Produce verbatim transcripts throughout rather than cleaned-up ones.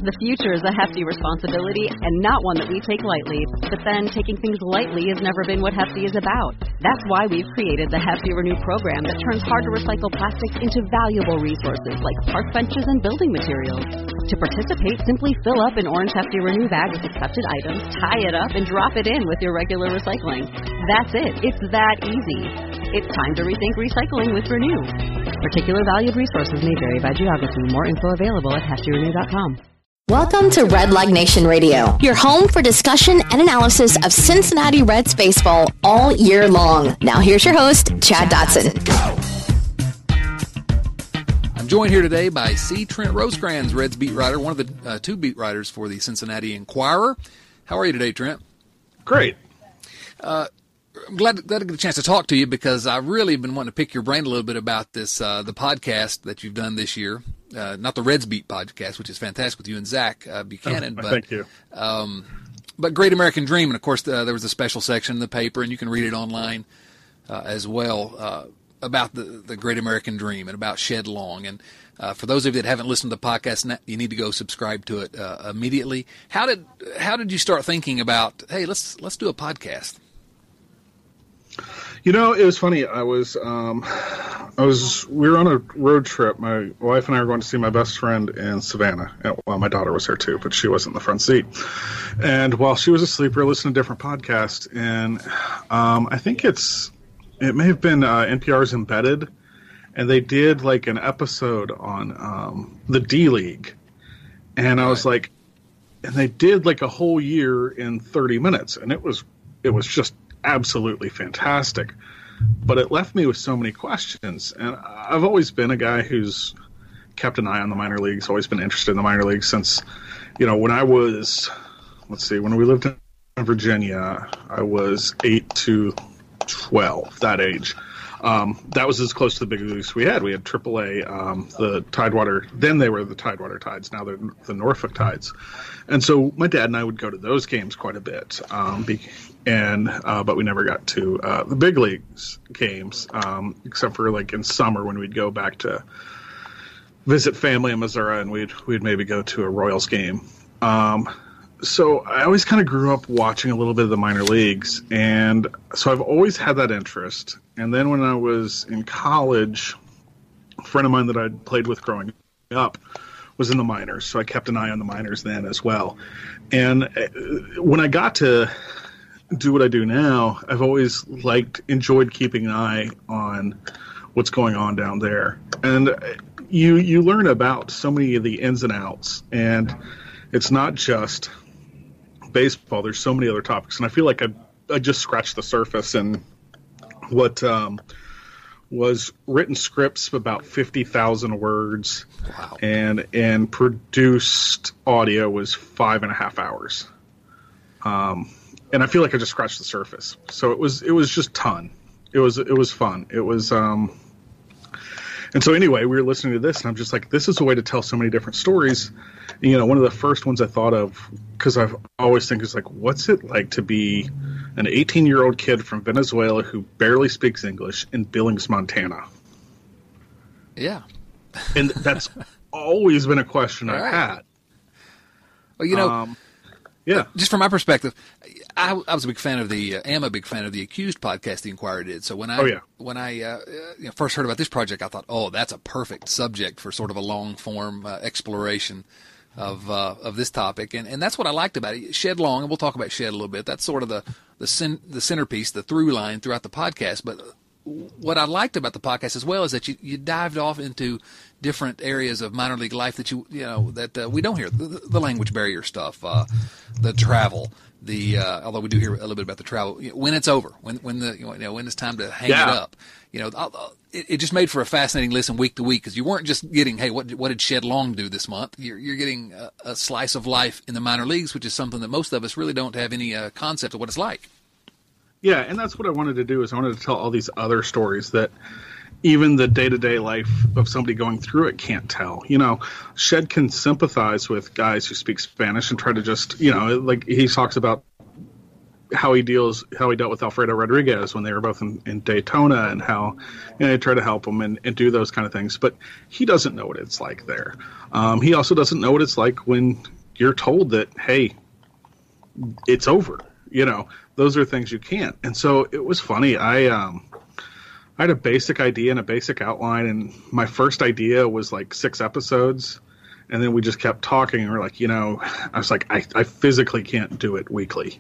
The future is a hefty responsibility and not one that we take lightly. But then taking things lightly has never been what Hefty is about. That's why we've created the Hefty Renew program that turns hard-to-recycle plastics into valuable resources like park benches and building materials. To participate, simply fill up an orange Hefty Renew bag with accepted items, tie it up, and drop it in with your regular recycling. That's it. It's that easy. It's time to rethink recycling with Renew. Particular valued resources may vary by geography. More info available at hefty renew dot com. Welcome to Redleg Nation Radio, your home for discussion and analysis of Cincinnati Reds baseball all year long. Now here's your host, Chad Dotson. I'm joined here today by C. Trent Rosecrans, Reds beat writer, one of the uh, two beat writers for the Cincinnati Enquirer. How are you today, Trent? Great. Uh, I'm glad, glad to get a chance to talk to you because I've really been wanting to pick your brain a little bit about this, uh, the podcast that you've done this year. Uh, not the Reds Beat podcast, which is fantastic with you and Zach uh, Buchanan. Oh, but, thank you. Um, but Great American Dream, and of course uh, there was a special section in the paper, and you can read it online uh, as well, uh, about the, the Great American Dream and about Shed Long. And uh, for those of you that haven't listened to the podcast, you need to go subscribe to it uh, immediately. How did how did you start thinking about, hey, let's let's do a podcast? You know, it was funny. I was, um, I was, we were on a road trip. My wife and I were going to see my best friend in Savannah. And, well, my daughter was there too, but she wasn't in the front seat. And while she was asleep, we were listening to different podcasts. And um, I think it's, it may have been uh, N P R's Embedded. And they did like an episode on um, the D-League. And I was like, and they did like a whole year in thirty minutes. And it was, it was just absolutely fantastic, but it left me with so many questions. And I've always been a guy who's kept an eye on the minor leagues, always been interested in the minor leagues since, you know, when I was, let's see, when we lived in Virginia, I was eight to twelve, that age. Um, that was as close to the big leagues we had. We had triple A, um, the Tidewater. Then they were the Tidewater Tides. Now they're the Norfolk Tides. And so my dad and I would go to those games quite a bit. Um, be, and uh, but we never got to uh, the big leagues games, um, except for like in summer when we'd go back to visit family in Missouri, and we'd we'd maybe go to a Royals game. Um, so I always kind of grew up watching a little bit of the minor leagues, and so I've always had that interest. And then when I was in college, a friend of mine that I'd played with growing up was in the minors, so I kept an eye on the minors then as well. And when I got to do what I do now, I've always liked, enjoyed keeping an eye on what's going on down there. And you you learn about so many of the ins and outs, and it's not just baseball. There's so many other topics, and I feel like I I just scratched the surface. And what um, was written scripts of about fifty thousand words, wow. and and produced audio was five and a half hours. Um, and I feel like I just scratched the surface. So it was it was just ton. It was it was fun. It was. Um, and so anyway, we were listening to this, and I'm just like, this is a way to tell so many different stories. You know, one of the first ones I thought of, because I always think is like, what's it like to be an eighteen-year-old kid from Venezuela who barely speaks English in Billings, Montana? Yeah. And that's always been a question All I've right. had. Well, you know, Um, yeah. just from my perspective, I, I was a big fan of the, uh, am a big fan of the Accused podcast the Enquirer did. So when I, Oh, yeah. when I uh, you know, first heard about this project, I thought, oh, that's a perfect subject for sort of a long-form uh, exploration of uh, of this topic, and and that's what I liked about it. Shed Long, and we'll talk about Shed a little bit. That's sort of the the cin- the centerpiece, the through line throughout the podcast. But what I liked about the podcast as well is that you, you dived off into different areas of minor league life that you you know that uh, we don't hear, the, the language barrier stuff, uh, the travel. The uh, although we do hear a little bit about the travel, you know, when it's over, when when the you know when it's time to hang Yeah. it up, you know, I'll, I'll, it, it just made for a fascinating listen week to week because you weren't just getting, hey, what what did Shed Long do this month? You're you're getting a, a slice of life in the minor leagues, which is something that most of us really don't have any uh, concept of what it's like. Yeah, and that's what I wanted to do is I wanted to tell all these other stories that even the day-to-day life of somebody going through it can't tell. You know, Shed can sympathize with guys who speak Spanish and try to just, you know, like he talks about how he deals, how he dealt with Alfredo Rodriguez when they were both in, in Daytona, and how you know, they try to help him and, and do those kind of things. But he doesn't know what it's like there. Um, he also doesn't know what it's like when you're told that, hey, it's over. You know, those are things you can't. And so it was funny. I um, I had a basic idea and a basic outline, and my first idea was like six episodes. And then we just kept talking, and we're like, you know, I was like, I, I physically can't do it weekly.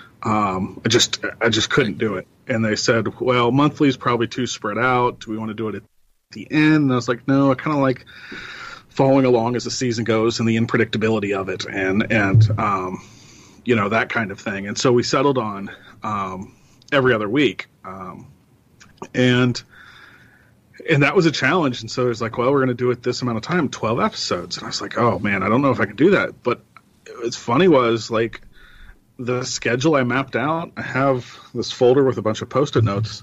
Um, I just, I just couldn't do it. And they said, well, monthly is probably too spread out. Do we want to do it at the end? And I was like, no, I kind of like following along as the season goes and the unpredictability of it, and and um, you know, that kind of thing. And so we settled on um, every other week, um, and. And that was a challenge. And so it was like, well, we're going to do it this amount of time, twelve episodes. And I was like, oh, man, I don't know if I can do that. But what's funny was, like, the schedule I mapped out, I have this folder with a bunch of Post-it notes.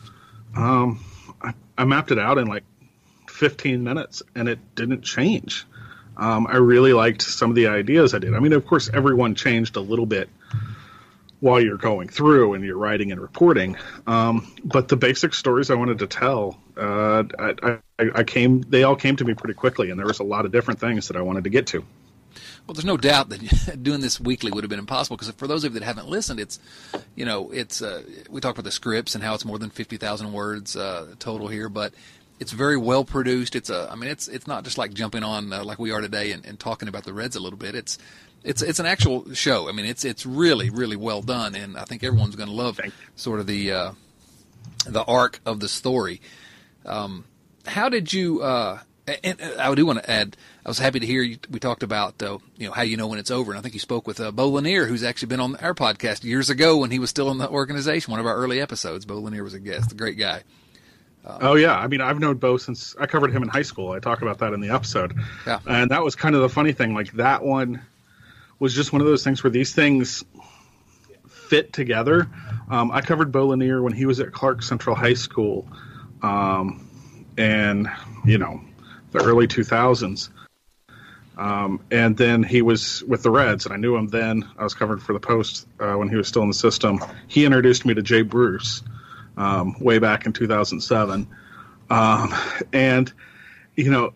Um, I, I mapped it out in, like, fifteen minutes, and it didn't change. Um, I really liked some of the ideas I did. I mean, of course, everyone changed a little bit while you're going through and you're writing and reporting. Um, but the basic stories I wanted to tell, uh, I, I, I came, they all came to me pretty quickly, and there was a lot of different things that I wanted to get to. Well, there's no doubt that doing this weekly would have been impossible, because for those of you that haven't listened, it's, you know, it's, uh, we talk about the scripts and how it's more than fifty thousand words uh, total here, but it's very well produced. It's a, I mean, it's, it's not just like jumping on uh, like we are today and, and talking about the Reds a little bit. It's, It's it's an actual show. I mean, it's it's really really well done, and I think everyone's going to love sort of the uh, the arc of the story. Um, how did you? Uh, and I do want to add. I was happy to hear you, we talked about uh, you know, how you know when it's over, and I think you spoke with uh, Bo Lanier, who's actually been on our podcast years ago when he was still in the organization. One of our early episodes, Bo Lanier was a guest. A great guy. Um, oh yeah, I mean, I've known Bo since I covered him in high school. I talk about that in the episode. Yeah, and that was kind of the funny thing. Like, that one was just one of those things where these things fit together. Um, I covered Bo Lanier when he was at Clark Central High School, um, and, you know, the early two thousands. Um, and then he was with the Reds, and I knew him then. I was covered for the Post uh, when he was still in the system. He introduced me to Jay Bruce um, way back in two thousand seven. Um, and, you know,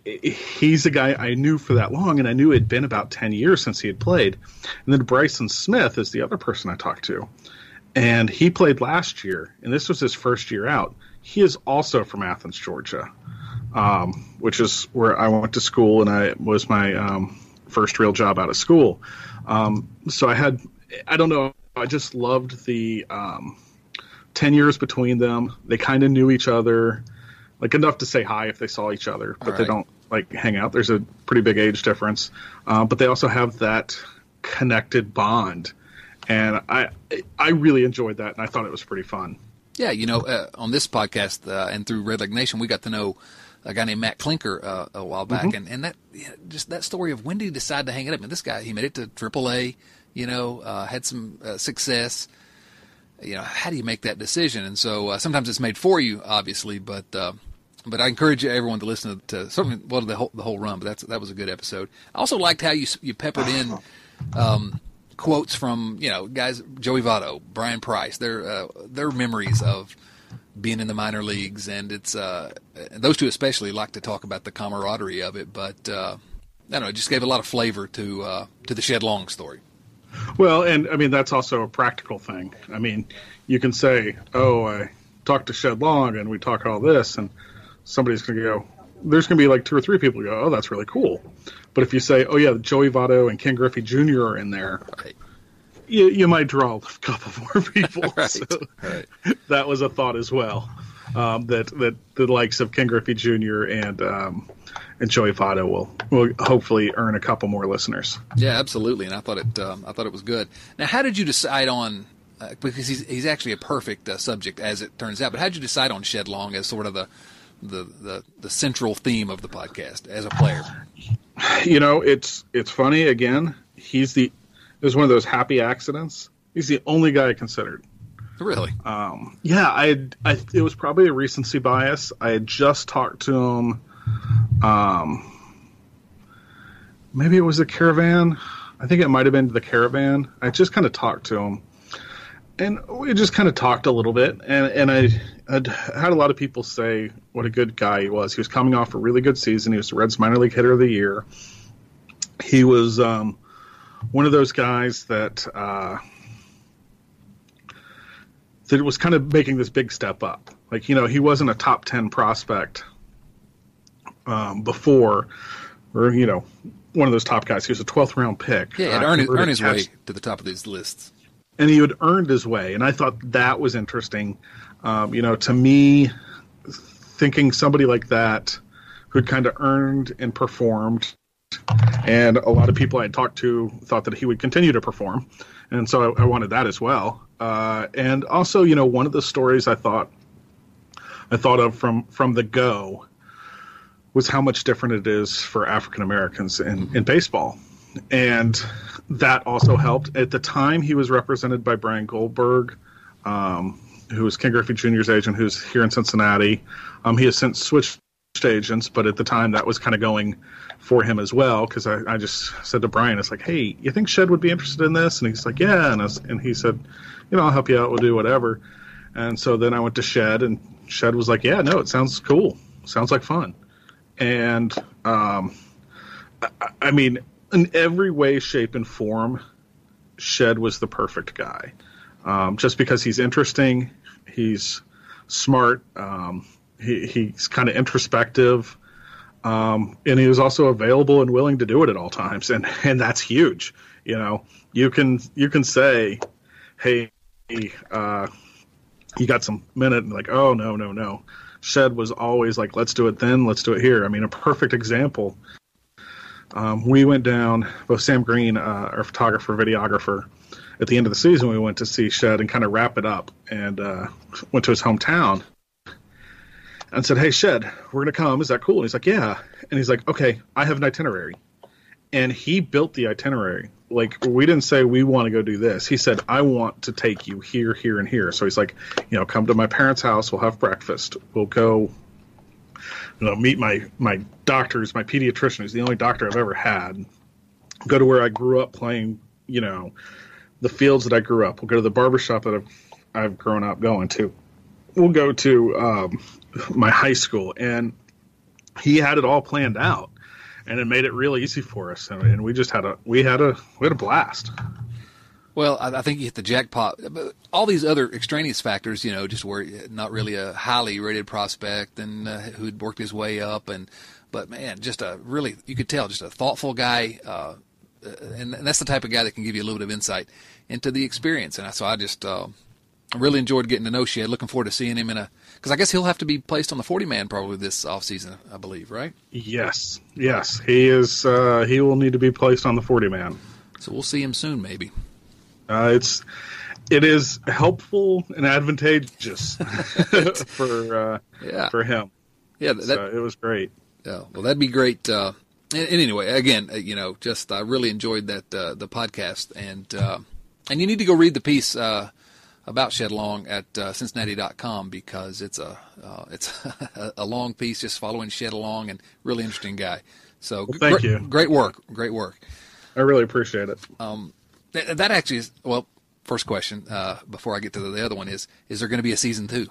he's a guy I knew for that long, and I knew it had been about ten years since he had played. And then Bryson Smith is the other person I talked to. And he played last year, and this was his first year out. He is also from Athens, Georgia, um, which is where I went to school, and I was my um, first real job out of school. Um, so I had, I don't know, I just loved the um, ten years between them. They kind of knew each other, like enough to say hi if they saw each other, but right. They don't like hang out. There's a pretty big age difference, uh, but they also have that connected bond, and I I really enjoyed that, and I thought it was pretty fun. Yeah, you know, uh, on this podcast uh, and through Red Leg Nation, we got to know a guy named Matt Klinker uh, a while back, mm-hmm. and and that yeah, just that story of when did he decide to hang it up? And this guy, he made it to triple A, you know, uh, had some uh, success. You know, how do you make that decision? And so uh, sometimes it's made for you, obviously, but uh, but I encourage everyone to listen to, to certainly well the whole the whole run. But that's that was a good episode. I also liked how you you peppered in um, quotes from, you know, guys, Joey Votto, Brian Price, their uh, their memories of being in the minor leagues, and it's uh, those two especially like to talk about the camaraderie of it. But uh, I don't know, it just gave a lot of flavor to uh, to the Shed Long story. Well, and I mean, that's also a practical thing. I mean, you can say, oh, I talked to Shed Long and we talk all this, and somebody's going to go, there's going to be like two or three people who go, oh, that's really cool. But if you say, oh, yeah, Joey Votto and Ken Griffey Junior are in there, right. you, you might draw a couple more people. right. So right. That was a thought as well, um, that, that the likes of Ken Griffey Junior and um, and Joey Votto will will hopefully earn a couple more listeners. Yeah, absolutely. And I thought it um, I thought it was good. Now, how did you decide on? Uh, because he's he's actually a perfect uh, subject, as it turns out. But how did you decide on Shed Long as sort of the the, the the central theme of the podcast as a player? You know, it's it's funny. Again, he's the it was one of those happy accidents. He's the only guy I considered. Really? Um, yeah, I, had, I it was probably a recency bias. I had just talked to him. Um, maybe it was the Caravan. I think it might have been the Caravan. I just kind of talked to him, and we just kind of talked a little bit, and, and I I'd had a lot of people say what a good guy he was. He was coming off a really good season. He was the Reds minor league hitter of the year. He was um, one of those guys that uh, that was kind of making this big step up. Like, you know, he wasn't a top ten prospect um, before, or, you know, one of those top guys. He was a twelfth round pick. Yeah, and uh, earned, his, earned his catch. way to the top of these lists. And he had earned his way, and I thought that was interesting. Um, you know, to me, thinking somebody like that who'd kind of earned and performed, and a lot of people I had talked to thought that he would continue to perform, and so I, I wanted that as well. Uh, and also, you know, one of the stories I thought I thought of from from the go was how much different it is for African Americans in, in baseball. And that also helped. At the time, he was represented by Brian Goldberg, um, who was Ken Griffey Junior's agent, who's here in Cincinnati. Um, he has since switched agents, but at the time, that was kind of going for him as well, because I, I just said to Brian, it's like, hey, you think Shed would be interested in this? And he's like, yeah. And, I was, and he said, you know, I'll help you out. We'll do whatever. And so then I went to Shed, and Shed was like, yeah, no, it sounds cool. Sounds like fun. And, um, I, I mean... in every way, shape, and form, Shed was the perfect guy. Um, just because he's interesting, he's smart, um, he, he's kind of introspective, um, and he was also available and willing to do it at all times, and, and that's huge. You know, you can you can say, hey, uh, you got some minute, and like, oh no no no, Shed was always like, let's do it then, let's do it here. I mean, a perfect example. Um, we went down, both Sam Green, uh, our photographer, videographer, at the end of the season, we went to see Shed and kind of wrap it up, and uh, went to his hometown and said, hey, Shed, we're going to come. Is that cool? And he's like, yeah. And he's like, okay, I have an itinerary. And he built the itinerary. Like, we didn't say we want to go do this. He said, I want to take you here, here, and here. So he's like, you know, come to my parents' house. We'll have breakfast. We'll go... you know, meet my, my doctors, my pediatrician, who's the only doctor I've ever had. Go to where I grew up playing, you know, the fields that I grew up. We'll go to the barbershop that I've, I've grown up going to. We'll go to um, my high school. And he had it all planned out. And it made it real easy for us. And, and we just had a, we had a, we had a blast. Well, I think you hit the jackpot. All these other extraneous factors, you know, just were not really a highly rated prospect and uh, who'd worked his way up, and but man, just a really, you could tell, just a thoughtful guy, uh, and, and that's the type of guy that can give you a little bit of insight into the experience. And so I just uh, really enjoyed getting to know Shed. Looking forward to seeing him in a, because I guess he'll have to be placed on the forty man probably this offseason, I believe, right? Yes, yes, he is. Uh, he will need to be placed on the forty man. So we'll see him soon, maybe. Uh, it's it is helpful and advantageous for uh, yeah. for him. Yeah, that, so it was great. Yeah, well, that'd be great. Uh, and, and anyway, again, you know, just I really enjoyed that uh, the podcast, and uh, and you need to go read the piece uh, about Shed Long at uh, Cincinnati dot com, because it's a uh, it's a long piece just following Shed along, and really interesting guy. So well, thank gr- you. Great work, great work. I really appreciate it. Um, th- that actually is well. First question uh, before I get to the other one is: is there going to be a season two?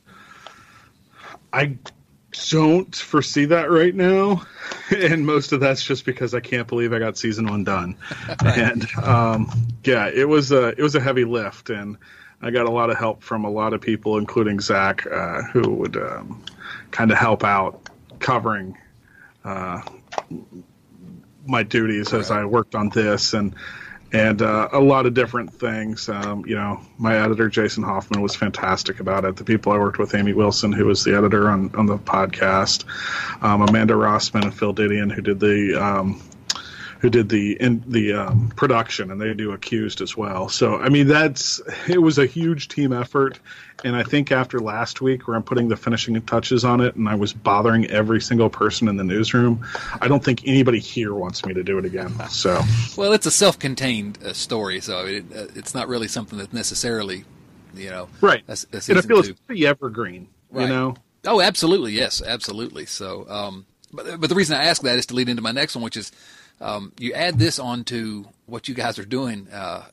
I don't foresee that right now, and most of that's just because I can't believe I got season one done. Right. And um, yeah, it was a it was a heavy lift, and I got a lot of help from a lot of people, including Zach, uh, who would um, kind of help out covering uh, my duties right. as I worked on this, and and uh, a lot of different things. Um, you know, my editor Jason Hoffman was fantastic about it. The people I worked with, Amy Wilson, who was the editor on, on the podcast, um, Amanda Rossman and Phil Didion, who did the um, who did the in, the um, production, and they do Accused as well. So I mean, that's it was a huge team effort, and I think after last week, where I'm putting the finishing touches on it, and I was bothering every single person in the newsroom, I don't think anybody here wants me to do it again. So well, it's a self-contained uh, story, so it, uh, it's not really something that's necessarily, you know, right. A, a and I feel two. it's pretty evergreen, right. you know. Oh, absolutely, yes, absolutely. So, um, but but the reason I ask that is to lead into my next one, which is. Um, you add this onto what you guys are doing uh,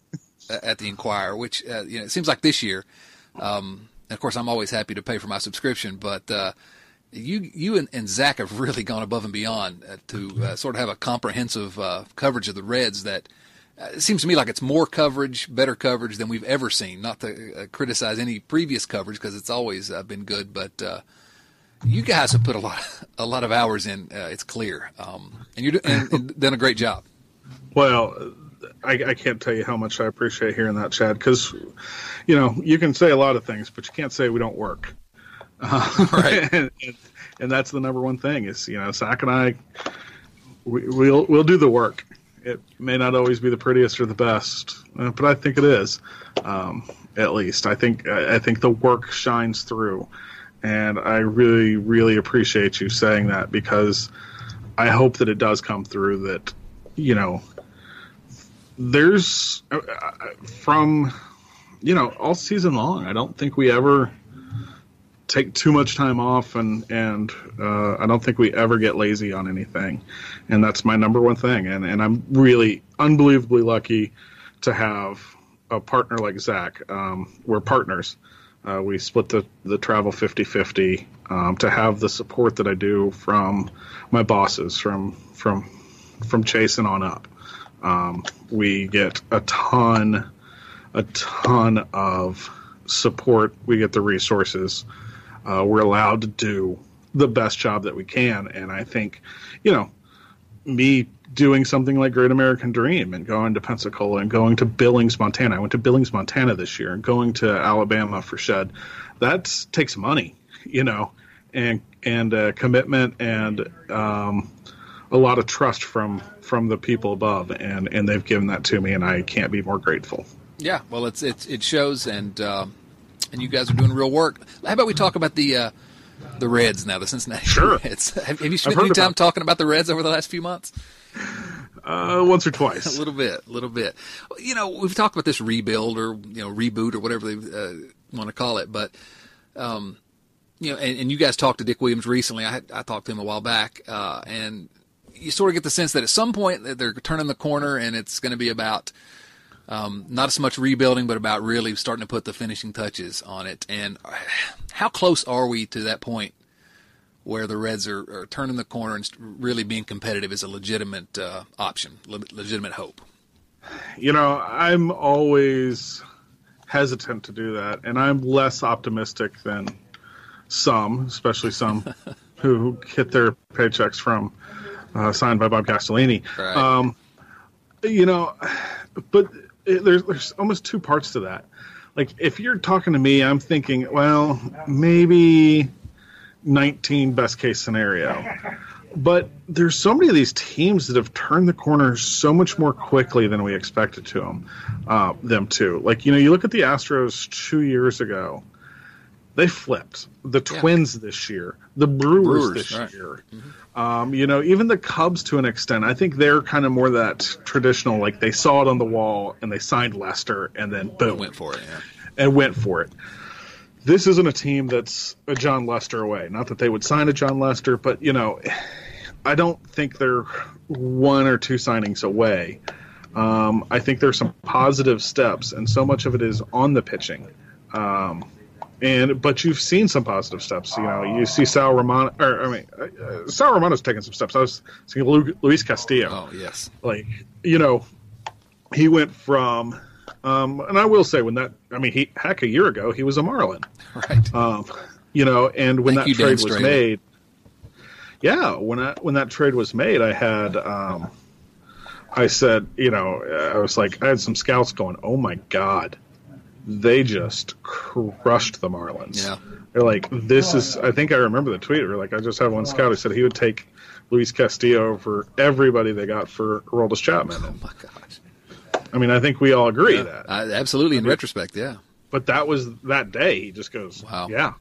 at the Inquirer, which uh, you know, it seems like this year. Um, and of course, I'm always happy to pay for my subscription, but uh, you you and, and Zach have really gone above and beyond uh, to uh, sort of have a comprehensive uh, coverage of the Reds that uh, it seems to me like it's more coverage, better coverage than we've ever seen. Not to uh, criticize any previous coverage because it's always uh, been good, but uh, you guys have put a lot a lot of hours in. Uh, it's clear, um, and you're and, and done a great job. Well, I, I can't tell you how much I appreciate hearing that, Chad, because, you know, you can say a lot of things, but you can't say we don't work. Uh, right. and, and, and that's the number one thing is, you know, Zach and I, we, we'll we'll do the work. It may not always be the prettiest or the best, uh, but I think it is, um, at least. I think I think the work shines through, and I really, really appreciate you saying that because I hope that it does come through that, you know, there's uh, from, you know, all season long, I don't think we ever take too much time off, and, and uh, I don't think we ever get lazy on anything. And that's my number one thing. And, and I'm really unbelievably lucky to have a partner like Zach. Um, we're partners. Uh, we split the, the travel fifty-fifty, um, to have the support that I do from my bosses, from, from, from Chase and on up. Um, we get a ton, a ton of support. We get the resources. Uh, we're allowed to do the best job that we can. And I think, you know, me doing something like Great American Dream and going to Pensacola and going to Billings, Montana. I went to Billings, Montana this year, and going to Alabama for Shed. That takes money, you know, and, and uh, commitment and, um, a lot of trust from, from the people above, and, and they've given that to me, and I can't be more grateful. Yeah, well, it's, it's it shows, and uh, and you guys are doing real work. How about we talk about the uh, the Reds now, the Cincinnati sure. Reds? Have, have you spent any time about... talking about the Reds over the last few months? Uh, once or twice. a little bit, a little bit. You know, we've talked about this rebuild or you know reboot or whatever they uh, want to call it, but. Um, you know, and, and you guys talked to Dick Williams recently. I I talked to him a while back, uh, and you sort of get the sense that at some point they're turning the corner, and it's going to be about um, not so much rebuilding, but about really starting to put the finishing touches on it. And how close are we to that point where the Reds are, are turning the corner and really being competitive as a legitimate uh, option, le- legitimate hope? You know, I'm always hesitant to do that, and I'm less optimistic than some, especially some who get their paychecks from Uh, signed by Bob Castellini. Right. Um, you know, but it, there's there's almost two parts to that. Like, if you're talking to me, I'm thinking, well, maybe nineteen best case scenario. But there's so many of these teams that have turned the corner so much more quickly than we expected to them, uh, them to. Like, you know, you look at the Astros two years ago. They flipped. The Twins yeah. this year. The Brewers, Brewers this right. year. Mm-hmm. Um, you know, even the Cubs to an extent. I think they're kind of more that traditional, like they saw it on the wall and they signed Lester and then boom. And went for it, yeah. And went for it. This isn't a team that's a John Lester away. Not that they would sign a John Lester, but, you know, I don't think they're one or two signings away. Um, I think there's some positive steps, and so much of it is on the pitching. Um And but you've seen some positive steps. You know, you see Sal Romano. Or I mean, uh, Sal Romano's taken some steps. I was thinking Lu- Luis Castillo. Oh yes. Like, you know, he went from, um, and I will say when that. I mean, he heck a year ago he was a Marlin. Right. Um, you know, and when Thank that you, trade Dan was Strader. made, yeah, when I, when that trade was made, I had, um, I said, you know, I was like, I had some scouts going, oh my God. They just crushed the Marlins. Yeah. They're like, this is, I think I remember the tweet. Or like, I just had one scout who said he would take Luis Castillo over everybody they got for Aroldis Chapman. Oh, my gosh. I mean, I think we all agree Yeah, that. I, absolutely, in I mean, retrospect, yeah. But that was that day. He just goes, wow. Yeah.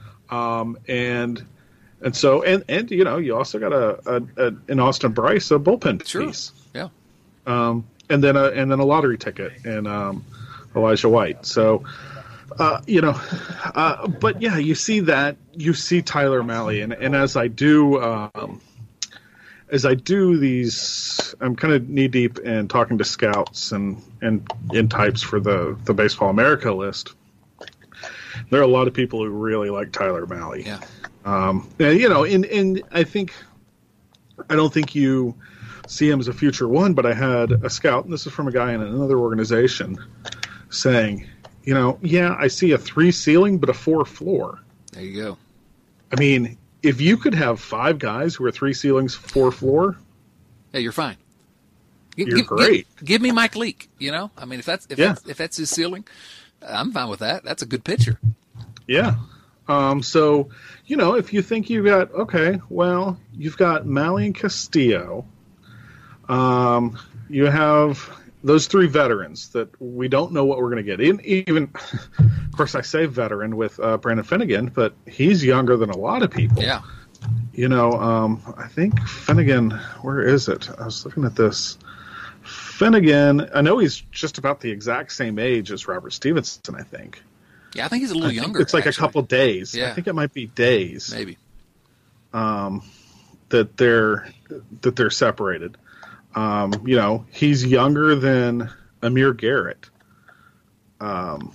Um, and, and so, and, and, you know, you also got a, a, a an Austin Bryce, a bullpen Sure. piece. Yeah. Um, and then a, and then a lottery ticket. And, um, Elijah White. So, uh, you know, uh, but yeah, you see that, you see Tyler Mahle. And, and as I do, um, as I do these, I'm kind of knee deep in talking to scouts and, and in types for the, the Baseball America list. There are a lot of people who really like Tyler Mahle. Yeah. Um, and, you know, and, and I think, I don't think you see him as a future one, but I had a scout, and this is from a guy in another organization, saying, you know, yeah, I see a three ceiling, but a four floor. There you go. I mean, if you could have five guys who are three ceilings, four floor, yeah, you're fine. You're give, great. Give, give me Mike Leake. You know, I mean, if that's if yeah. that's, if that's his ceiling, I'm fine with that. That's a good pitcher. Yeah. Um, so, you know, if you think you've got okay, well, you've got Mahle and Castillo. Um, you have those three veterans that we don't know what we're going to get. In, even, of course, I say veteran with uh, Brandon Finnegan, but he's younger than a lot of people. Yeah. You know, um, I think Finnegan, where is it? I was looking at this. Finnegan, I know he's just about the exact same age as Robert Stevenson, I think. Yeah, I think he's a little I younger. It's like actually. a couple days. Yeah. I think it might be days. Maybe. Um, that they're that they're separated. Um, you know, he's younger than Amir Garrett. Um,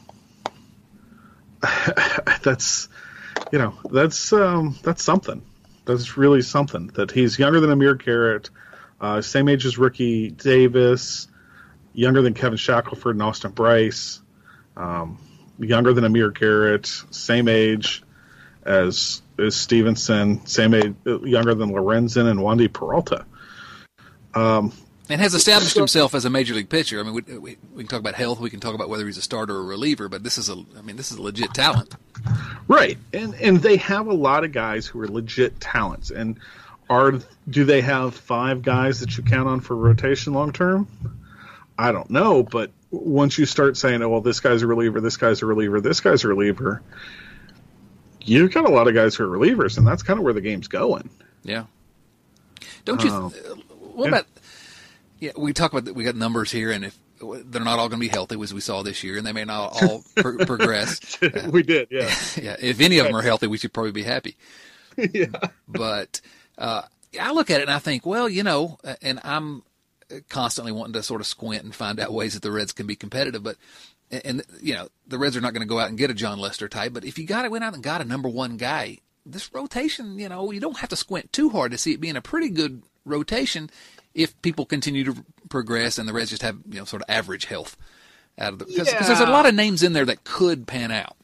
that's, you know, that's um, that's something. That's really something. That he's younger than Amir Garrett, uh, same age as Ricky Davis, younger than Kevin Shackelford and Austin Bryce, um, younger than Amir Garrett, same age as as Stevenson, same age, younger than Lorenzen and Wandy Peralta. Um, and has established himself as a major league pitcher. I mean, we, we, we can talk about health. We can talk about whether he's a starter or a reliever. But this is a, I mean, this is a legit talent. Right, and and they have a lot of guys who are legit talents. And are do they have five guys that you count on for rotation long term? I don't know, but once you start saying, "Oh, well, this guy's a reliever, this guy's a reliever, this guy's a reliever," you've got a lot of guys who are relievers, and that's kind of where the game's going. Yeah. Don't you? Um, what yeah. about? Yeah, we talk about we got numbers here, and if they're not all going to be healthy, as we saw this year, and they may not all pro- progress. Uh, we did, yeah. Yeah. If any of them are healthy, we should probably be happy. Yeah. But uh, I look at it and I think, well, you know, and I'm constantly wanting to sort of squint and find out ways that the Reds can be competitive, but. And, you know, the Reds are not going to go out and get a John Lester type, but if you got it, went out and got a number one guy, this rotation, you know, you don't have to squint too hard to see it being a pretty good rotation if people continue to progress and the Reds just have, you know, sort of average health out of the, because yeah. there's a lot of names in there that could pan out.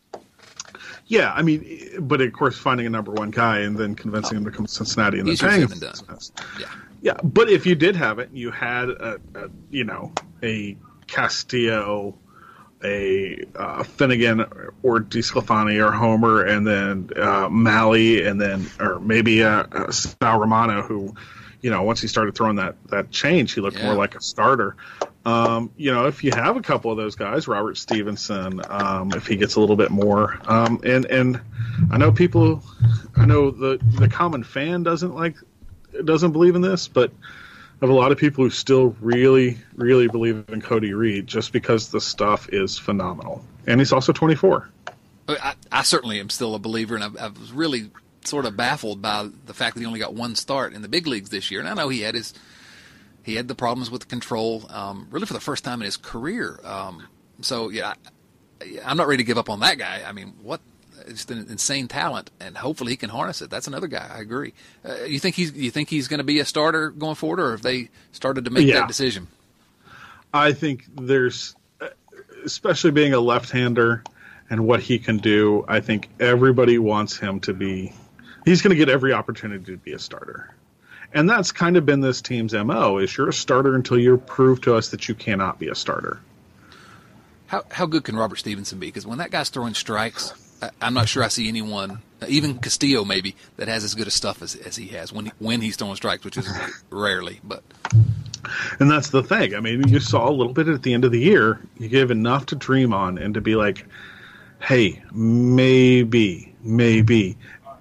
Yeah, I mean, but of course, finding a number one guy and then convincing oh. him to come to Cincinnati and then Easier paying said than done. Yeah. Yeah, but if you did have it, you had a, a you know, a Castillo, a uh, Finnegan or DeSclafani or Homer, and then uh, Mahle, and then or maybe uh, uh, Sal Romano, who, you know, once he started throwing that, that change, he looked yeah. more like a starter. Um, you know, if you have a couple of those guys, Robert Stevenson, um, if he gets a little bit more, um, and and I know people, I know the the common fan doesn't like doesn't believe in this, but I have a lot of people who still really, really believe in Cody Reed just because the stuff is phenomenal. And he's also twenty-four. I, I certainly am still a believer, and I, I was really sort of baffled by the fact that he only got one start in the big leagues this year. And I know he had his he had the problems with the control um, really for the first time in his career. Um, so, yeah, I, I'm not ready to give up on that guy. I mean, what just an insane talent, and hopefully he can harness it. That's another guy. I agree. Uh, you think he's you think he's going to be a starter going forward, or have they started to make yeah. that decision? I think there's, especially being a left-hander and what he can do, I think everybody wants him to be. He's going to get every opportunity to be a starter, and that's kind of been this team's M O. Is you're a starter until you prove to us that you cannot be a starter. How how good can Robert Stevenson be? Because when that guy's throwing strikes, I, I'm not sure I see anyone, even Castillo maybe, that has as good a stuff as, as he has when he, when he's throwing strikes, which is rarely. But and that's the thing. I mean, you saw a little bit at the end of the year. You gave enough to dream on and to be like, hey, maybe, maybe.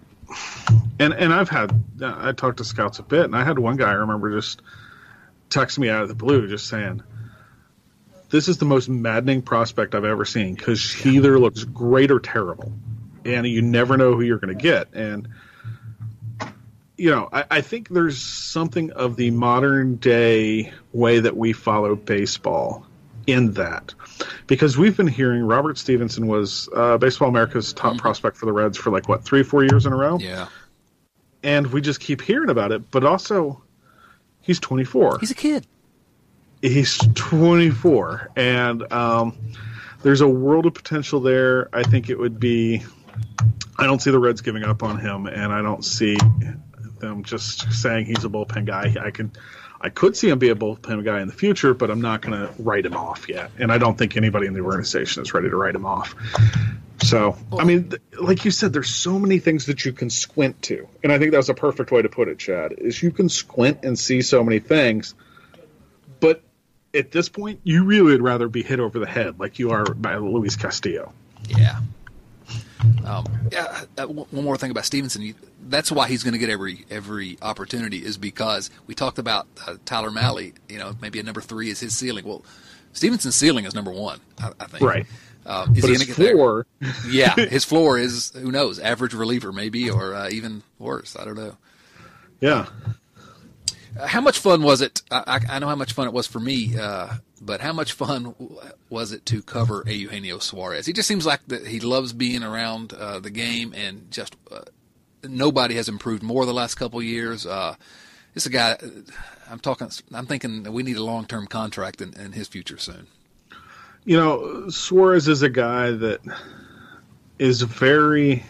And and I've had I talked to scouts a bit, and I had one guy I remember just text me out of the blue, just saying, this is the most maddening prospect I've ever seen because he either looks great or terrible, and you never know who you're going to get. And you know, I, I think there's something of the modern day way that we follow baseball in that. Because we've been hearing Robert Stevenson was uh, Baseball America's top mm-hmm. prospect for the Reds for like, what, three, four years in a row? Yeah. And we just keep hearing about it. But also, he's twenty-four. He's a kid. He's twenty-four. And um, there's a world of potential there. I think it would be... I don't see the Reds giving up on him, and I don't see them just saying he's a bullpen guy. I can, I could see him be a bullpen guy in the future, but I'm not going to write him off yet. And I don't think anybody in the organization is ready to write him off. So, I mean, like you said, there's so many things that you can squint to. And I think that's a perfect way to put it, Chad, is you can squint and see so many things. But at this point, you really would rather be hit over the head like you are by Luis Castillo. Yeah. Um, yeah. Uh, one more thing about Stevenson. You, that's why he's going to get every every opportunity, is because we talked about uh, Tyler Mahle. You know, maybe a number three is his ceiling. Well, Stevenson's ceiling is number one, I, I think. Right. Uh, is but he his going to get floor. there? Yeah, his floor is, who knows, average reliever maybe, or uh, even worse. I don't know. Yeah. Uh, how much fun was it? I, I know how much fun it was for me, uh, but how much fun was it to cover Eugenio Suarez? He just seems like that he loves being around uh, the game, and just uh, nobody has improved more the last couple of years. Uh, this is a guy. I'm talking. I'm thinking that we need a long-term contract in, in his future soon. You know, Suarez is a guy that is very.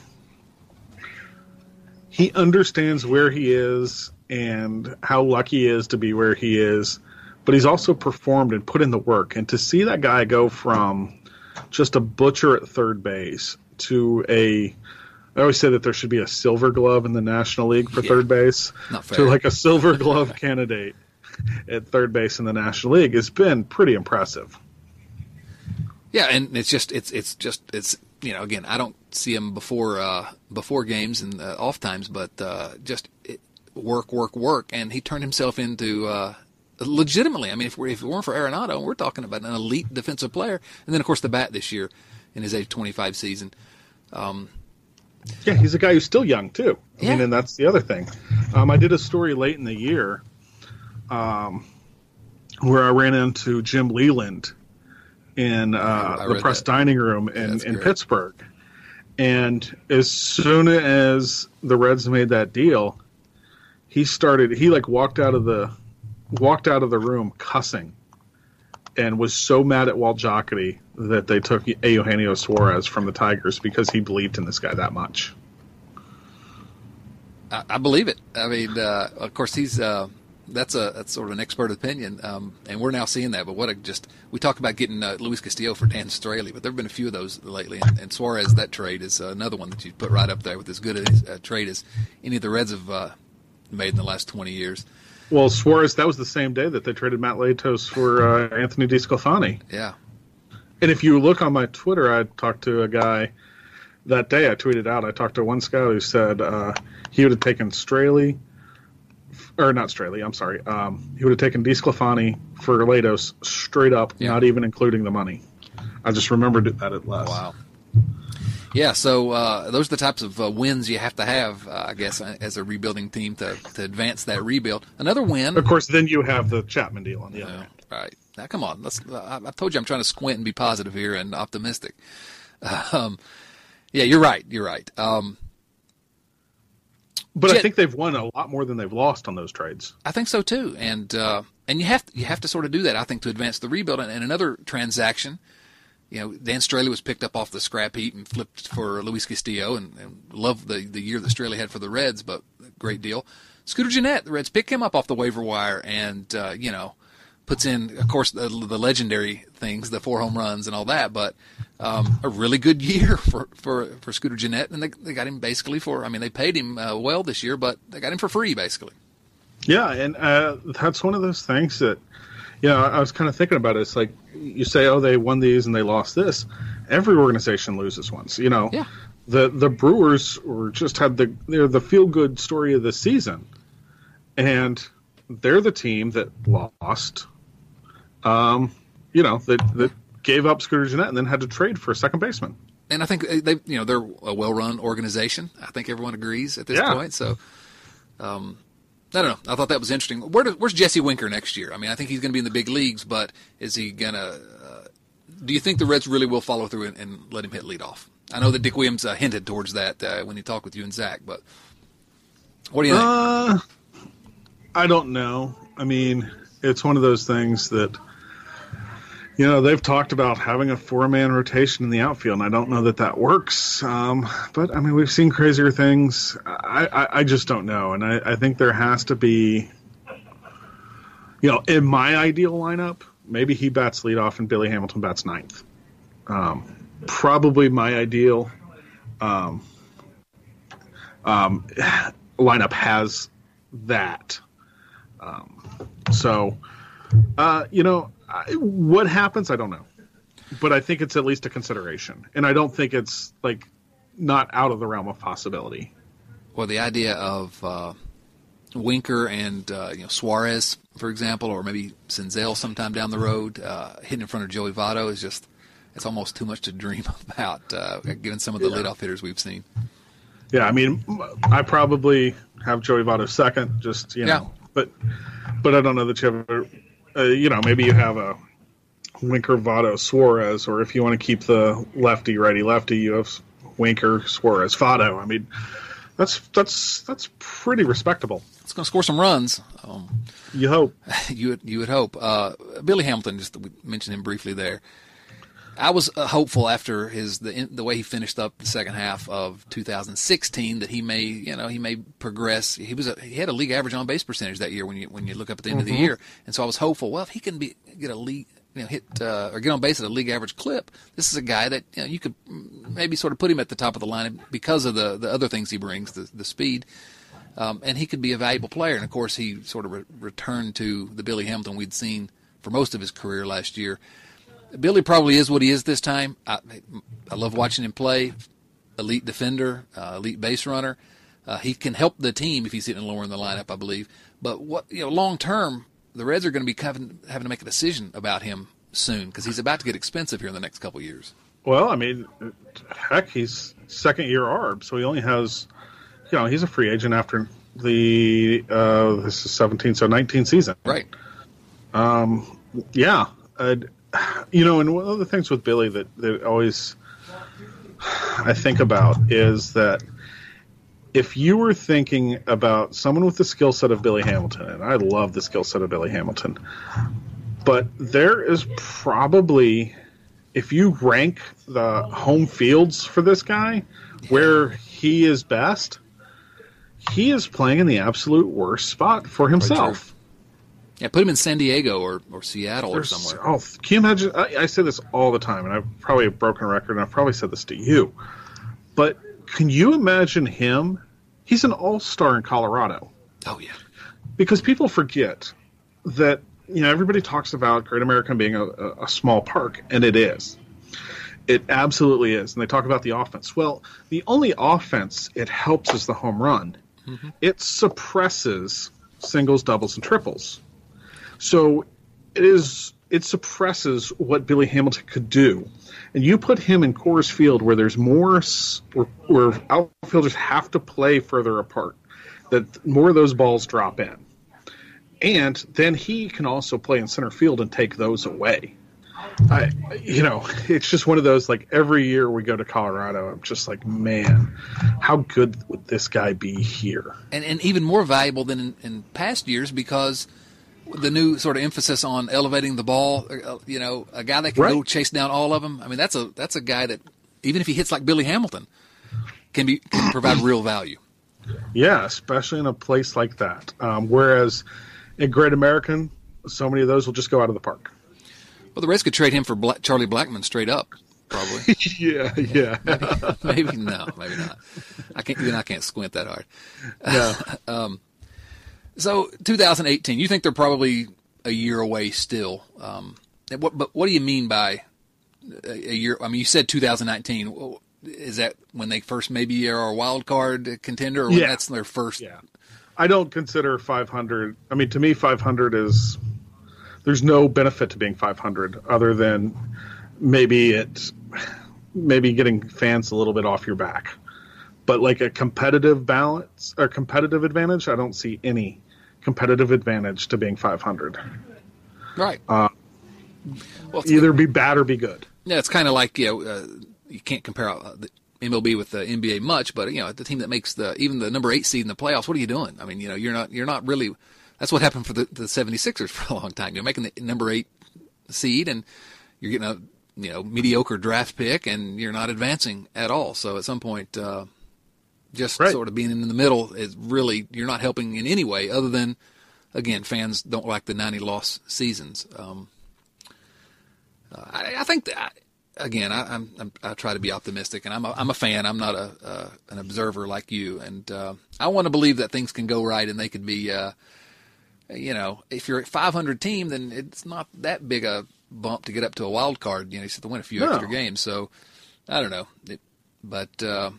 He understands where he is and how lucky he is to be where he is, but he's also performed and put in the work. And to see that guy go from just a butcher at third base to a, I always say that there should be a silver glove in the National League for yeah, third base, to like a silver glove candidate at third base in the National League has been pretty impressive. Yeah, and it's just it's it's just it's you know, again, I don't see him before uh, before games and uh, off times, but uh, just it, work, work, work, and he turned himself into uh, legitimately. I mean, if we if it weren't for Arenado, we're talking about an elite defensive player, and then of course the bat this year in his age twenty-five season. Um, yeah, he's a guy who's still young too. I yeah. mean, and that's the other thing. Um, I did a story late in the year um, where I ran into Jim Leland in uh, the press that. dining room in, yeah, in Pittsburgh. And as soon as the Reds made that deal, he started, he like walked out of the, walked out of the room cussing and was so mad at Walt Jocketty that they took Eugenio Suarez from the Tigers because he believed in this guy that much. I, I believe it. I mean, uh, of course he's, uh, That's a that's sort of an expert opinion, um, and we're now seeing that. But what a just we talk about getting uh, Luis Castillo for Dan Straley, but there have been a few of those lately. And, and Suarez, that trade is uh, another one that you put right up there with as good a uh, trade as any of the Reds have uh, made in the last twenty years. Well, Suarez, that was the same day that they traded Matt Latos for uh, Anthony DeSclafani. Yeah, and if you look on my Twitter, I talked to a guy that day. I tweeted out. I talked to one scout who said uh, he would have taken Straley. Or not Straley, I'm sorry. Um, he would have taken DeSclafani for Latos straight up, yeah. not even including the money. I just remembered that at last. Wow. Yeah, so uh, those are the types of uh, wins you have to have, uh, I guess, as a rebuilding team to, to advance that rebuild. Another win. Of course, then you have the Chapman deal on the other. Uh, right. Now, come on. Let's. Uh, I told you I'm trying to squint and be positive here and optimistic. Um, yeah, you're right. You're right. Um, But I think they've won a lot more than they've lost on those trades. I think so too, and uh, and you have to, you have to sort of do that, I think, to advance the rebuild. And, and another transaction, you know, Dan Straley was picked up off the scrap heap and flipped for Luis Castillo, and, and loved the the year that Straley had for the Reds, but great deal. Scooter Gennett, the Reds pick him up off the waiver wire, and uh, you know, puts in, of course, the, the legendary things, the four home runs and all that, but um, a really good year for, for, for Scooter Gennett, and they, they got him basically for, I mean, they paid him uh, well this year, but they got him for free, basically. Yeah, and uh, that's one of those things that, you know, I was kind of thinking about it. It's like you say, oh, they won these and they lost this. Every organization loses once, you know. Yeah. The the Brewers were just had the they're the feel-good story of the season, and they're the team that lost Um, you know, that that gave up Scooter Gennett and then had to trade for a second baseman. And I think they, you know, they're a well-run organization. I think everyone agrees at this yeah. point. So, Um, I don't know. I thought that was interesting. Where do, where's Jesse Winker next year? I mean, I think he's going to be in the big leagues, but is he going to uh, – do you think the Reds really will follow through and, and let him hit leadoff? I know that Dick Williams uh, hinted towards that uh, when he talked with you and Zach, but what do you think? Uh, I don't know. I mean, it's one of those things that – you know, they've talked about having a four-man rotation in the outfield, and I don't know that that works. Um, but, I mean, we've seen crazier things. I, I, I just don't know. And I, I think there has to be, you know, in my ideal lineup, maybe he bats leadoff and Billy Hamilton bats ninth. Um, probably my ideal um, um, lineup has that. Um, so, uh, you know, I, what happens, I don't know. But I think it's at least a consideration. And I don't think it's, like, not out of the realm of possibility. Well, the idea of uh, Winker and uh, you know Suarez, for example, or maybe Senzel sometime down the road, uh, hitting in front of Joey Votto is just, it's almost too much to dream about, uh, given some of the yeah. leadoff hitters we've seen. Yeah, I mean, I probably have Joey Votto second, just, you know. Yeah. But, but I don't know that you have a... Uh, you know, maybe you have a Winker, Votto, Suarez, or if you want to keep the lefty, righty, lefty, you have Winker, Suarez, Votto. I mean, that's that's that's pretty respectable. It's going to score some runs. Um, you hope. You would you would hope. Uh, Billy Hamilton, just we mentioned him briefly there. I was uh, hopeful after his the the way he finished up the second half of two thousand sixteen that he may you know he may progress. He was a, he had a league average on base percentage that year when you when you look up at the end mm-hmm. of the year, and so I was hopeful. Well, if he can be get a league you know hit uh, or get on base at a league average clip, this is a guy that you know you could maybe sort of put him at the top of the line because of the the other things he brings, the the speed, um, and he could be a valuable player. And of course, he sort of re- returned to the Billy Hamilton we'd seen for most of his career last year. Billy probably is what he is this time. I, I love watching him play. Elite defender, uh, elite base runner. Uh, he can help the team if he's hitting lower in the lineup, I believe. But what you know, long term, the Reds are going to be having, having to make a decision about him soon because he's about to get expensive here in the next couple of years. Well, I mean, heck, he's second year A R B, so he only has, you know, he's a free agent after the uh, this is seventeen, so nineteen season. Right. Um. Yeah. Uh, You know, and one of the things with Billy that, that always I think about is that if you were thinking about someone with the skill set of Billy Hamilton, and I love the skill set of Billy Hamilton, but there is probably, if you rank the home fields for this guy, where he is best, he is playing in the absolute worst spot for himself. Yeah, put him in San Diego or, or Seattle There's, or somewhere. Oh, can you imagine? I, I say this all the time, and I've probably a broken record, and I've probably said this to you. But can you imagine him? He's an all-star in Colorado. Oh, yeah. Because people forget that, you know, everybody talks about Great American being a, a, a small park, and it is. It absolutely is. And they talk about the offense. Well, the only offense it helps is the home run. Mm-hmm. It suppresses singles, doubles, and triples. So it is. It suppresses what Billy Hamilton could do, and you put him in Coors Field where there's more, where, where outfielders have to play further apart, that more of those balls drop in, and then he can also play in center field and take those away. I, you know, it's just one of those, like, every year we go to Colorado, I'm just like, man, how good would this guy be here? And and even more valuable than in, in past years because the new sort of emphasis on elevating the ball, uh, you know, a guy that can right. go chase down all of them. I mean, that's a that's a guy that, even if he hits like Billy Hamilton, can be can provide real value. Yeah, especially in a place like that. Um, whereas in Great American, so many of those will just go out of the park. Well, the Reds could trade him for Bla- Charlie Blackmon straight up, probably. yeah, yeah. maybe, maybe no, maybe not. I can't. Even I can't squint that hard. No. um, So two thousand eighteen, you think they're probably a year away still. Um, what, but what do you mean by a, a year? I mean, you said two thousand nineteen. Is that when they first maybe are a wild card contender, or when yeah. that's their first? Yeah. I don't consider five hundred. I mean, to me, five hundred is – there's no benefit to being five hundred other than maybe it maybe getting fans a little bit off your back. but like a competitive balance or competitive advantage, I don't see any competitive advantage to being five hundred. Right. Uh, well, either be bad or be good. Yeah, it's kind of like, you know, uh, you can't compare uh, the M L B with the N B A much, but, you know, the team that makes the even the number eight seed in the playoffs, what are you doing? I mean, you know, you're not you're not really – that's what happened for the, the seventy-sixers for a long time. You're making the number eight seed and you're getting a, you know, mediocre draft pick and you're not advancing at all. So at some point, uh, just right. sort of being in the middle is really – you're not helping in any way other than, again, fans don't like the ninety-loss seasons. Um Uh, I, I think that, again, I, I'm, I'm I try to be optimistic, and I'm a, I'm a fan. I'm not a uh, an observer like you, and uh, I want to believe that things can go right and they can be, uh, you know, if you're a five hundred team, then it's not that big a bump to get up to a wild card. You know, you have to win a few no. extra games. So I don't know, it, but uh,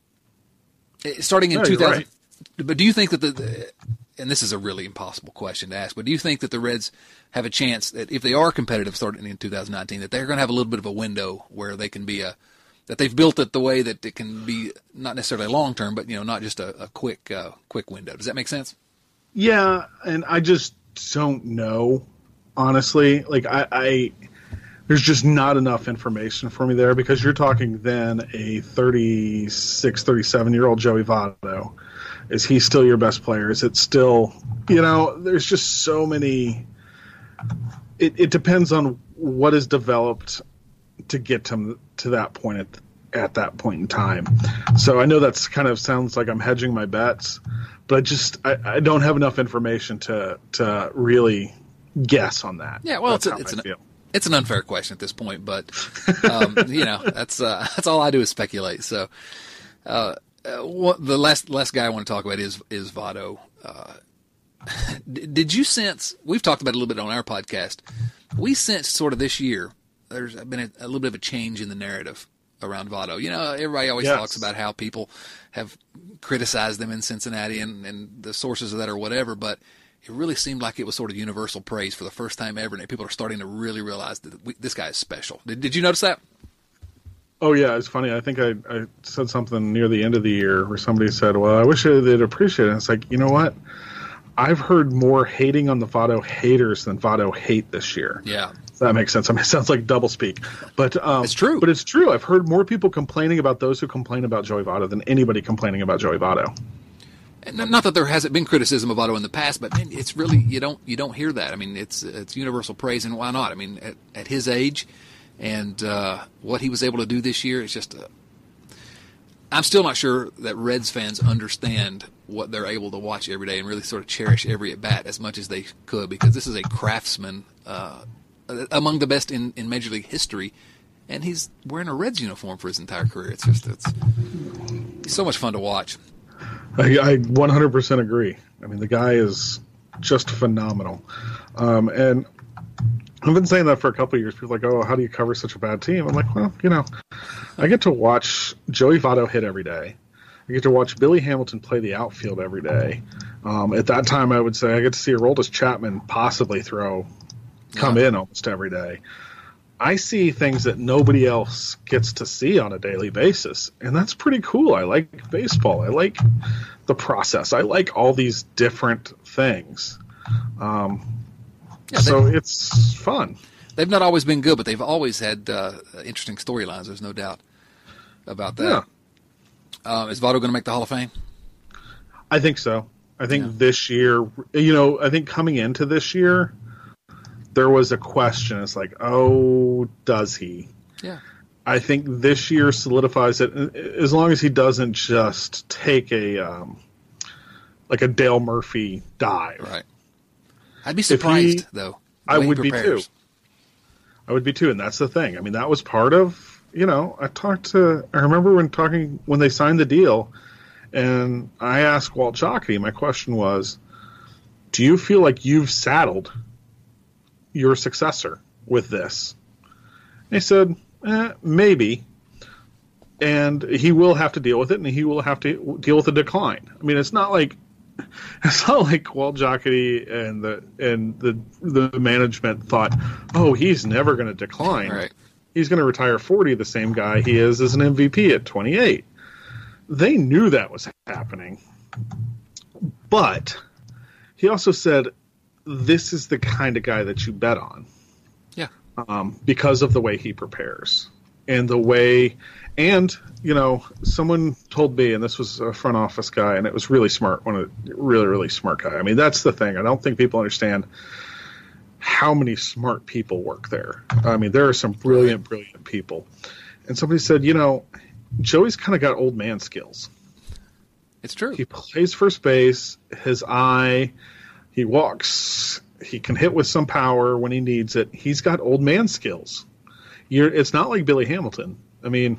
it, starting in no, two thousand. Right. But do you think that the, the and this is a really impossible question to ask, but do you think that the Reds have a chance that if they are competitive starting in two thousand nineteen, that they're going to have a little bit of a window where they can be a, that they've built it the way that it can be not necessarily long term, but, you know, not just a, a quick, uh, quick window. Does that make sense? Yeah. And I just don't know, honestly. Like I, I there's just not enough information for me there because you're talking then a thirty-six, thirty-seven year old Joey Votto. Is he still your best player? Is it still, you know, there's just so many. It, it depends on what is developed to get to, to that point at, at that point in time. So I know that's kind of sounds like I'm hedging my bets, but I just I, I don't have enough information to to really guess on that. Yeah, well, that's it's, a, it's an it's an unfair question at this point, but um, you know that's uh, that's all I do is speculate. So. Uh, Uh, what, the last last guy I want to talk about is is Votto. Uh, did you sense? We've talked about it a little bit on our podcast. We sensed sort of this year there's been a, a little bit of a change in the narrative around Votto. You know, everybody always yes. talks about how people have criticized them in Cincinnati and, and the sources of that or whatever, but it really seemed like it was sort of universal praise for the first time ever, and people are starting to really realize that we, this guy is special. Did, did you notice that? Oh, yeah, it's funny. I think I, I said something near the end of the year where somebody said, well, I wish they'd appreciate it. And it's like, you know what? I've heard more hating on the Votto haters than Votto hate this year. Yeah. If that makes sense. I mean, it sounds like double speak. But um, it's true. But it's true. I've heard more people complaining about those who complain about Joey Votto than anybody complaining about Joey Votto. And not that there hasn't been criticism of Votto in the past, but man, it's really you don't you don't hear that. I mean, it's it's universal praise, and why not? I mean, at, at his age. And uh, what he was able to do this year is just a, I'm still not sure that Reds fans understand what they're able to watch every day and really sort of cherish every at-bat as much as they could, because this is a craftsman uh, among the best in, in Major League history, and he's wearing a Reds uniform for his entire career. It's just it's, it's so much fun to watch. I, I one hundred percent agree. I mean, the guy is just phenomenal. Um, and I've been saying that for a couple of years. People are like, oh, how do you cover such a bad team? I'm like, well, you know, I get to watch Joey Votto hit every day. I get to watch Billy Hamilton play the outfield every day. Um, at that time, I would say I get to see Aroldis Chapman possibly throw, come yeah. in almost every day. I see things that nobody else gets to see on a daily basis, and that's pretty cool. I like baseball. I like the process. I like all these different things. Um Yeah, so it's fun. They've not always been good, but they've always had uh, interesting storylines. There's no doubt about that. Yeah. Um, is Votto going to make the Hall of Fame? I think so. I think yeah. this year, you know, I think coming into this year, there was a question. It's like, oh, does he? Yeah. I think this year solidifies it, as long as he doesn't just take a um, like a Dale Murphy dive. Right. I'd be surprised, he, though. I would be too. I would be too, and that's the thing. I mean, that was part of, you know, I talked to, I remember when talking, when they signed the deal, and I asked Walt Jocketty, my question was, do you feel like you've saddled your successor with this? And he said, eh, maybe. And he will have to deal with it, and he will have to deal with the decline. I mean, it's not like, It's not like Walt Jocketty and the and the the management thought, oh, he's never going to decline. Right. He's going to retire forty, the same guy he is as an M V P at twenty-eight. they knew that was happening. But he also said, this is the kind of guy that you bet on. Yeah. Um, because of the way he prepares and the way, and, you know, someone told me, and this was a front office guy, and it was really smart, one of the really, really smart guy. I mean, that's the thing. I don't think people understand how many smart people work there. I mean, there are some brilliant, brilliant people. And somebody said, you know, Joey's kind of got old man skills. It's true. He plays first base, his eye, he walks, he can hit with some power when he needs it. He's got old man skills. You're, it's not like Billy Hamilton. I mean,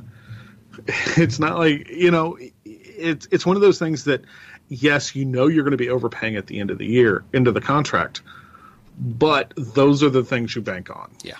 it's not like, you know, it's it's one of those things that, yes, you know you're going to be overpaying at the end of the year, into the contract, but those are the things you bank on. Yeah.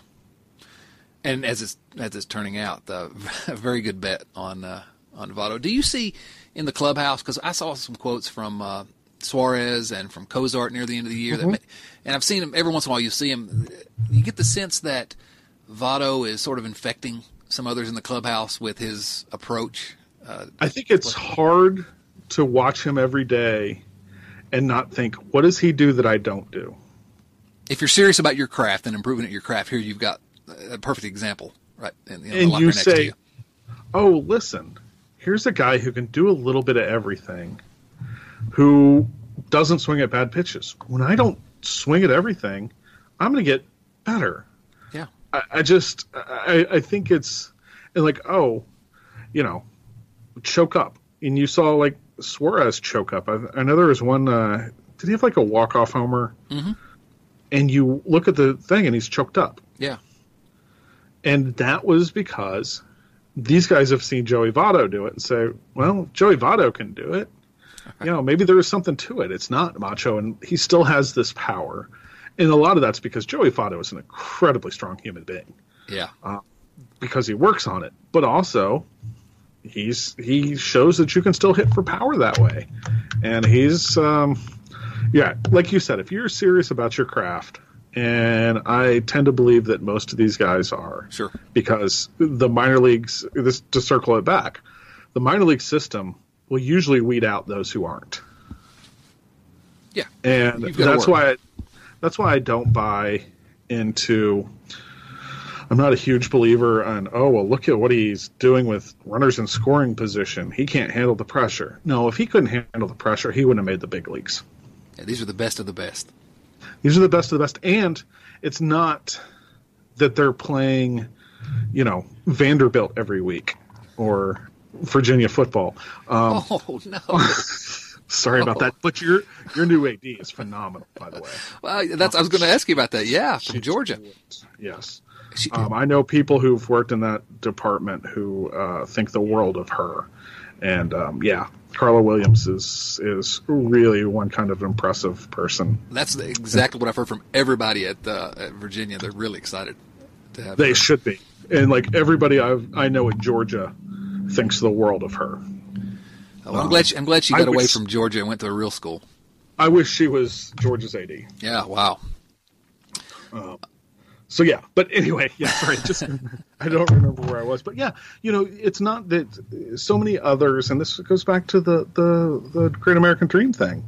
And as it's, as it's turning out, uh, a very good bet on uh, on Votto. Do you see in the clubhouse, because I saw some quotes from uh, Suarez and from Cozart near the end of the year, Mm-hmm. that, and I've seen him every once in a while. You see him, you get the sense that Votto is sort of infecting some others in the clubhouse with his approach. Uh, I think it's hard to watch him every day and not think, what does he do that I don't do? If you're serious about your craft and improving at your craft, here you've got a perfect example, right? In, in the And locker you next to say, you. oh, listen, here's a guy who can do a little bit of everything, who doesn't swing at bad pitches. When I don't swing at everything, I'm going to get better. Yeah. I, I just, I, I think it's and like, oh, you know, choke up. And you saw like Suarez choke up. I, I know there was one, uh, did he have like a walk-off homer? Mm-hmm. And you look at the thing and he's choked up. Yeah. And that was because these guys have seen Joey Votto do it and say, well, Joey Votto can do it. You know, maybe there is something to it. It's not macho, and he still has this power. And a lot of that's because Joey Votto is an incredibly strong human being. Yeah. Uh, because he works on it. But also, he's he shows that you can still hit for power that way. And he's, um, yeah, like you said, if you're serious about your craft, and I tend to believe that most of these guys are. Sure. Because the minor leagues, this to circle it back, the minor league system will usually weed out those who aren't. Yeah. And that's why I, that's why I don't buy into I'm not a huge believer on, oh, well, look at what he's doing with runners in scoring position. He can't handle the pressure. No, if he couldn't handle the pressure, he wouldn't have made the big leagues. Yeah, these are the best of the best. These are the best of the best. And it's not that they're playing, you know, Vanderbilt every week or Virginia football. Um, oh, no. Sorry about oh. that. But your your new A D is phenomenal, by the way. Well, that's I was going to ask you about that. Yeah, from Georgia. Yes. She, um, I know people who've worked in that department who uh, think the world of her. And, um, yeah, Carla Williams is is really one kind of impressive person. That's exactly what I've heard from everybody at, uh, at Virginia. They're really excited to have They her. should be. And, like, everybody I've, I know at Georgia thinks the world of her. Oh, well, I'm glad she, I'm glad she got I away wish, from Georgia and went to a real school. I wish she was Georgia's A D. Yeah, wow. Um, so, yeah. But anyway, yeah, sorry. Just I don't remember where I was. But, yeah, you know, it's not that so many others, and this goes back to the, the, the Great American Dream thing.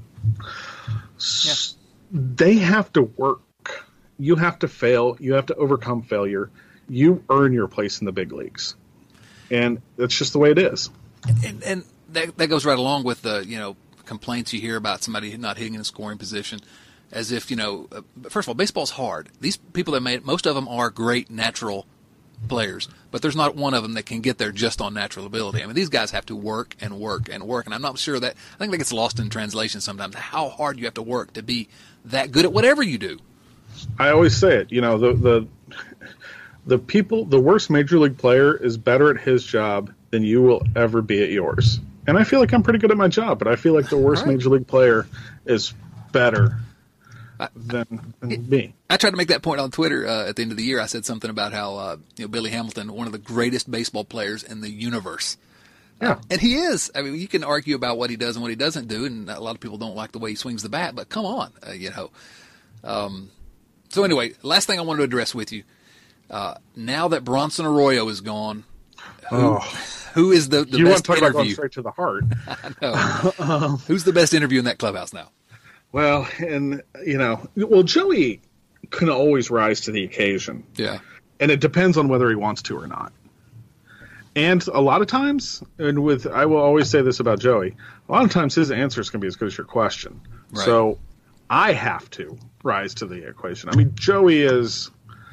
Yeah. They have to work. You have to fail. You have to overcome failure. You earn your place in the big leagues. And that's just the way it is. And, and that, that goes right along with the, you know, complaints you hear about somebody not hitting in a scoring position. As if, you know, uh, first of all, baseball's hard. These people that made it, most of them are great natural players, but there's not one of them that can get there just on natural ability. I mean, these guys have to work and work and work, and I'm not sure that, I think that gets lost in translation sometimes, how hard you have to work to be that good at whatever you do. I always say it, you know, the the the people, the worst major league player is better at his job than you will ever be at yours. And I feel like I'm pretty good at my job, but I feel like the worst right. major league player is better than, than me. I tried to make that point on Twitter uh, at the end of the year. I said something about how uh, you know Billy Hamilton, one of the greatest baseball players in the universe. Yeah. Uh, and he is. I mean, you can argue about what he does and what he doesn't do, and a lot of people don't like the way he swings the bat, but come on, uh, you know. Um, so anyway, last thing I wanted to address with you, uh, now that Bronson Arroyo is gone, Who, oh. who is the, the you best want to talk interview? about going straight to the heart. I know. um, Who's the best interview in that clubhouse now? Well, and, you know, well, Joey can always rise to the occasion. Yeah. And it depends on whether he wants to or not. And a lot of times, and with I will always say this about Joey, a lot of times his answers can be as good as your question. Right. So I have to rise to the equation. I mean, Joey is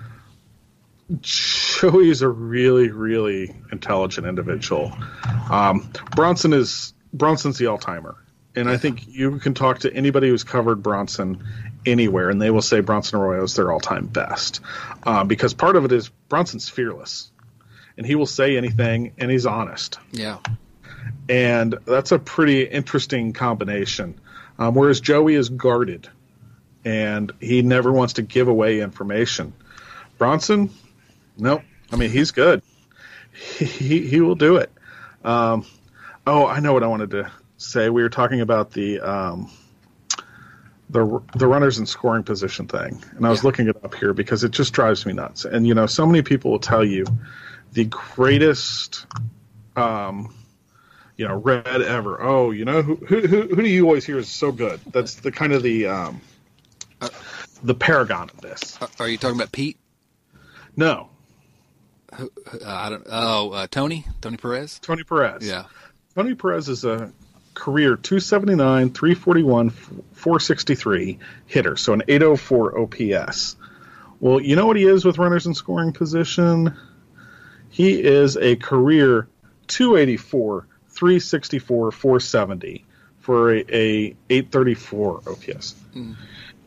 Joey is a really, really intelligent individual. Um, Bronson is Bronson's the all-timer. And I think you can talk to anybody who's covered Bronson anywhere, and they will say Bronson Arroyo is their all-time best. Um, because part of it is Bronson's fearless. And he will say anything, and he's honest. Yeah. And that's a pretty interesting combination. Um, whereas Joey is guarded, and he never wants to give away information. Bronson, nope. I mean, he's good. He, he, he will do it. Um, oh, I know what I wanted to say. We were talking about the um, the the runners in scoring position thing, and I was yeah. looking it up here because it just drives me nuts. And, you know, so many people will tell you the greatest, um, you know, red ever. Oh, you know, who, who who who do you always hear is so good? That's the kind of the um, uh, the paragon of this. Are you talking about Pete? No. Uh, I don't. Oh, uh, Tony, Tony Perez. Tony Perez. Yeah. Tony Perez is a career two seventy-nine, three forty-one, four sixty-three hitter, so an eight oh four O P S. Well, you know what he is with runners in scoring position? He is a career two eighty-four, three sixty-four, four seventy for a, a eight thirty-four O P S. Mm.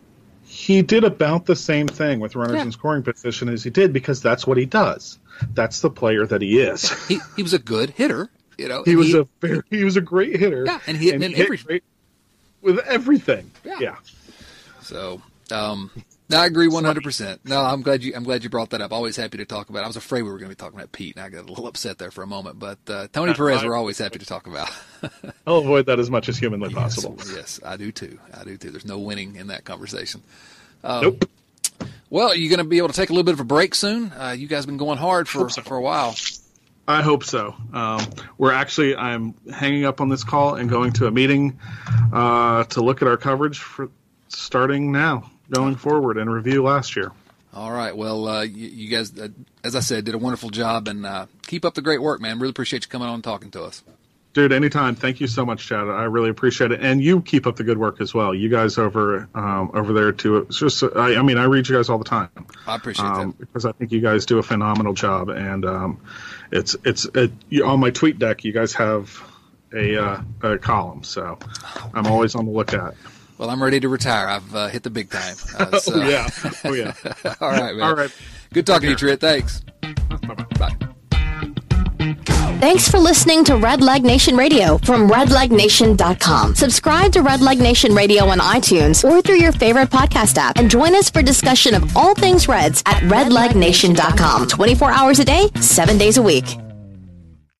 He did about the same thing with runners yeah. in scoring position as he did because that's what he does. That's the player that he is. He, he was a good hitter, you know. He was he, a very, he was a great hitter. Yeah, and he, and and he hit every, with everything. Yeah. yeah. So, um, no, I agree one hundred percent. No, I'm glad you I'm glad you brought that up. Always happy to talk about it. I was afraid we were going to be talking about Pete, and I got a little upset there for a moment. But uh, Tony Perez, we're always happy to talk about. I'll avoid that as much as humanly yes, possible. Yes, I do too. I do too. There's no winning in that conversation. Um, nope. Well, are you going to be able to take a little bit of a break soon? Uh, you guys have been going hard for so. for a while. I hope so. Um, we're actually, I'm hanging up on this call and going to a meeting uh, to look at our coverage for starting now, going forward, and review last year. All right. Well, uh, you, you guys, uh, as I said, did a wonderful job, and uh, keep up the great work, man. Really appreciate you coming on and talking to us. Dude, anytime. Thank you so much, Chad. I really appreciate it. And you keep up the good work as well. You guys over um, over there, too. It's just, I, I mean, I read you guys all the time. I appreciate um, that. Because I think you guys do a phenomenal job. And um, it's, it's it, you, on my tweet deck, you guys have a, uh, a column. So I'm always on the lookout. Well, I'm ready to retire. I've uh, hit the big time. Uh, so. oh, yeah. Oh, yeah. All right, man. All right. Good talking to you, Tritt. Thanks. Bye-bye. Bye. Thanks for listening to Red Leg Nation Radio from red leg nation dot com. Subscribe to Red Leg Nation Radio on iTunes or through your favorite podcast app and join us for discussion of all things Reds at red leg nation dot com. twenty-four hours a day, seven days a week.